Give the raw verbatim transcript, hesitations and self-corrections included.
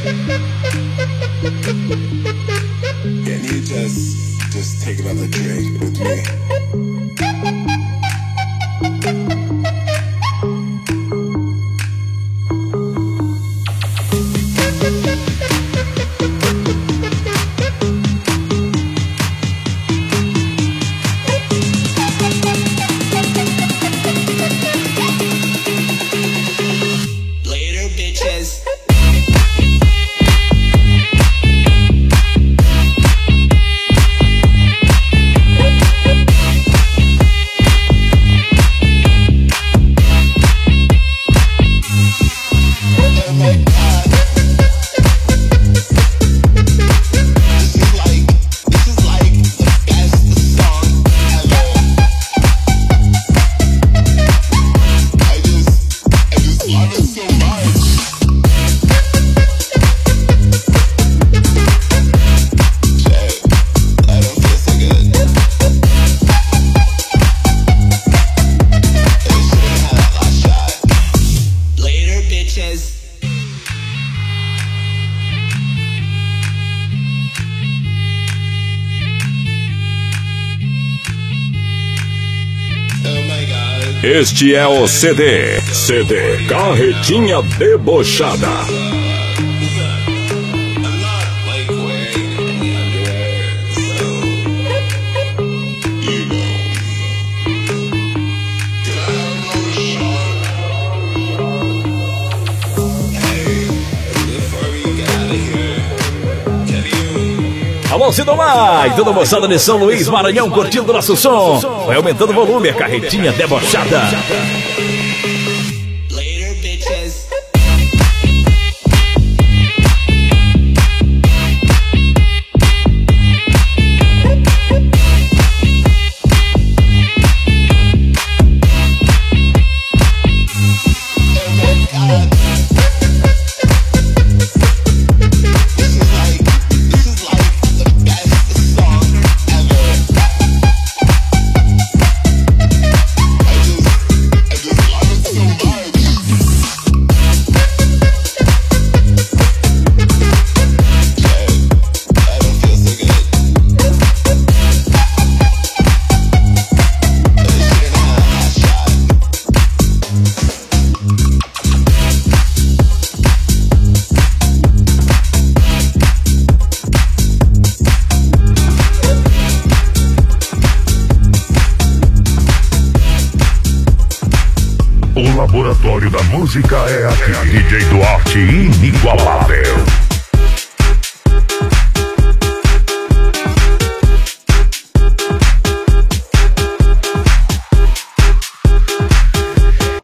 Can you just, just take another drink with me? Este é o C D, C D Carretinha Debochada. Alô, Sidomar! E toda a moçada de São Luís, Maranhão, curtindo nosso som. Vai aumentando o volume, a Carretinha Debochada. O laboratório da música é aqui. D J Duarte inigualável.